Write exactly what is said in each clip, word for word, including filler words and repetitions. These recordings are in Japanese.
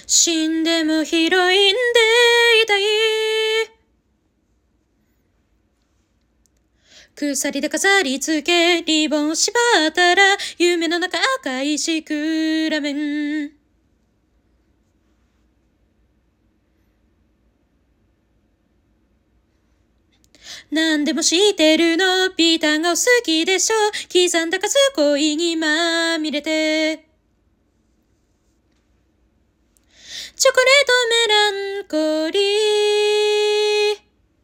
死んでもヒロインでいたい。鎖で飾り付け、リボンを縛ったら、夢の中赤いシクラメン。何でも知ってるの、ピーターがお好きでしょ。刻んだ数恋にまみれて。チョコレートメランコリー。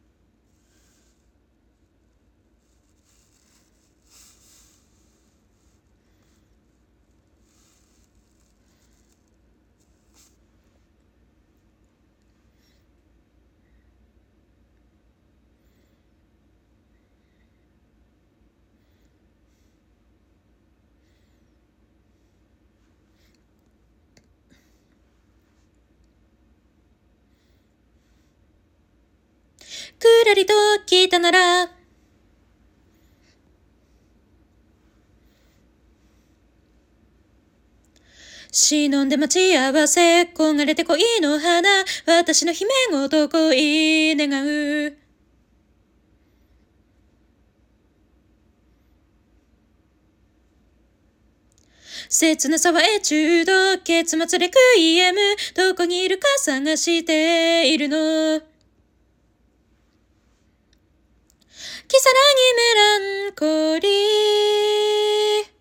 くらりと聞いたなら、忍んで待ち合わせ、焦がれて恋の花、私の姫ごと恋願う。切なさはエチュード、結末レクイエム、どこにいるか探しているの。キサラギメランコリー。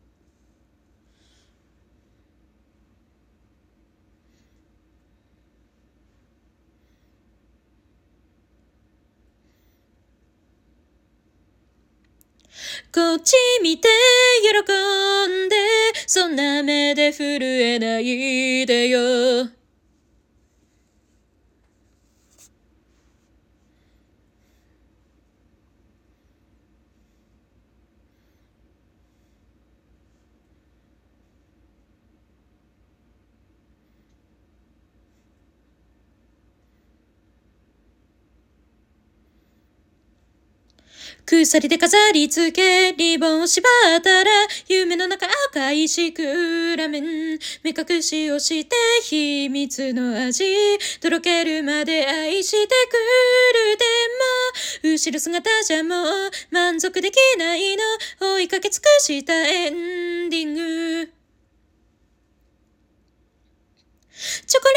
こっち見て喜んで、そんな目で震えないでよ。鎖で飾り付け、リボンを縛ったら、夢の中赤いシクラメン。目隠しをして秘密の味、とろけるまで愛してくる。でも後ろ姿じゃもう満足できないの、追いかけ尽くしたエンディング。チョコレ